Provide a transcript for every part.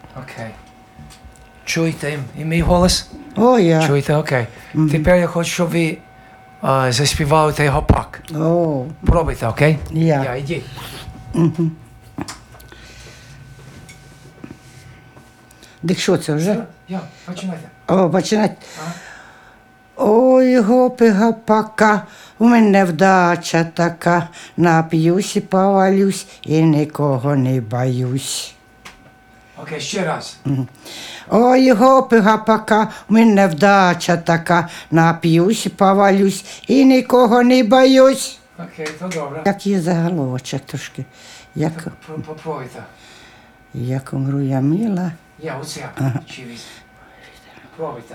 Окей. Чуєте і мій голос? О, я. Чуєте? Окей. Тепер я хочу, щоб ви заспівали той гопак. О, Пробуйте, окей? Я. Я, йди. дик що це вже? Я, починайте. О, починать. Ага. Ой, гопи гапака, у мене вдача така, нап'юсь і повалюсь, і нікого не боюсь. Окей, ще раз. Ой, гопи гапака, у мене вдача така, нап'юсь і повалюсь, і нікого не боюсь. Окей, то добре. Як є заголовочок трошки, як Попробуйте. умру я мила. Я, оце. Чивісь. Пробуйте.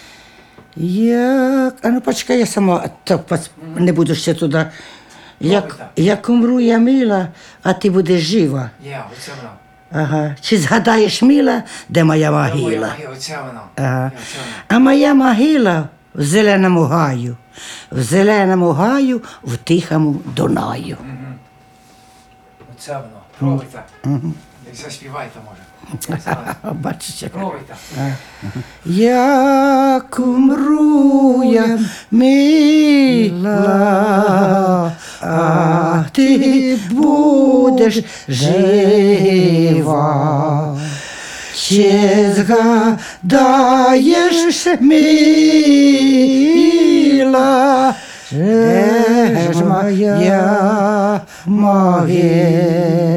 А ну почекай, я сама не буду ще туди. Пробуйте. Як умру я мила, а ти будеш жива. Я, оце воно. Ага. Чи згадаєш мила, де моя Моя могила? магія, оце воно. Ага. Оце воно. А моя могила в зеленому гаю, в зеленому гаю, в тихому Дунаю. Оце воно. Пробуйте. Заспівайте, може. Бачиш, як. Пробуйте. Як умру я мила, а ти будеш жива. Чи згадаєш, мила, де ж моя могила?